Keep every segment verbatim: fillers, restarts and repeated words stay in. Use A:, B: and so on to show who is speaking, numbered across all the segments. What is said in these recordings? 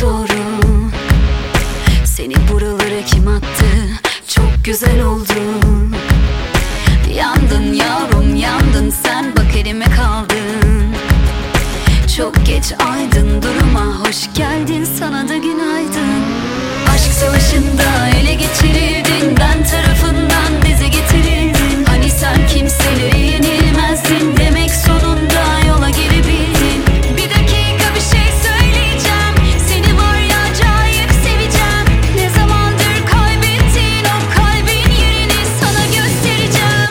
A: doğru. Seni buralara kim attı? Çok güzel oldun. Yandın yavrum yandın, sen bak elime kaldın. Çok geç aydın, duruma hoş geldin, sana da günaydın. Aşk savaşında ele geçirildin, ben tarafından dize getirildin. Hani sen kimselere yenilmezdin, demek sonunda yola gelebildin. Bir dakika bir şey söyleyeceğim, seni var ya acayip seveceğim. Ne zamandır kaybettin o kalbin yerini sana göstereceğim.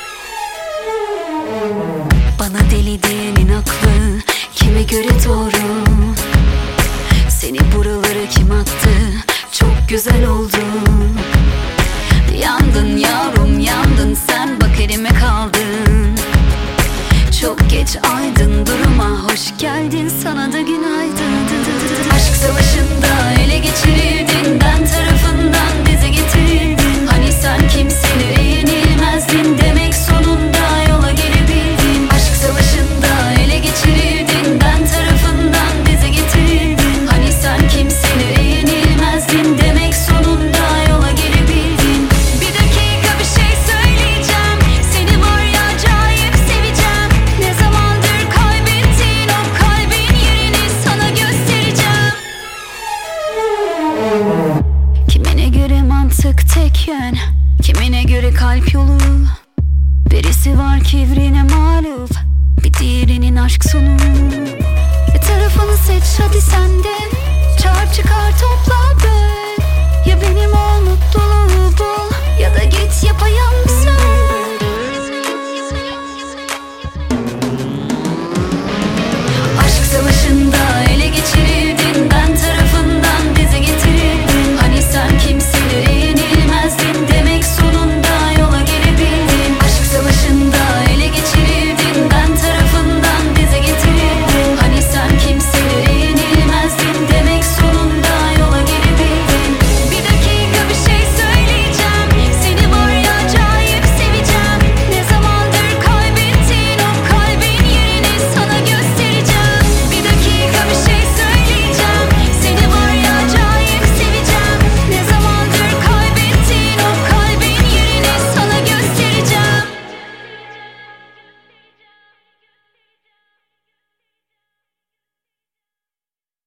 A: Bana deli diyenin aklı kime göre doğru? Seni buralara kim attı? Çok güzel oldun. Yandın yavrum yandın, sen bak elime kaldın. Çok geç aydın, duruma hoş geldin, sana da günaydın. Aşk savaşında ele geçirildin, ben tarafından dize getirildin. Hani sen kimselere yenilmezdin, demek sonunda yola gelebildin. Aşk savaşında ele geçirildin, ben tarafından dize getirildin. Hani sen kimselere yenilmezdin, demek sonunda yola gelebildin. Bir dakika bir şey söyleyeceğim, seni var ya acayip seveceğim. Ne zamandır kaybettin o kalbin yerini sana göstereceğim. Kimine göre mantık tek yön, kimine göre kalp yolu. Birisi var kibrine mağlup, bir diğerinin aşk sonu. Bir tarafını seç hadi sen de, çarp çıkar topla böl. Ya beni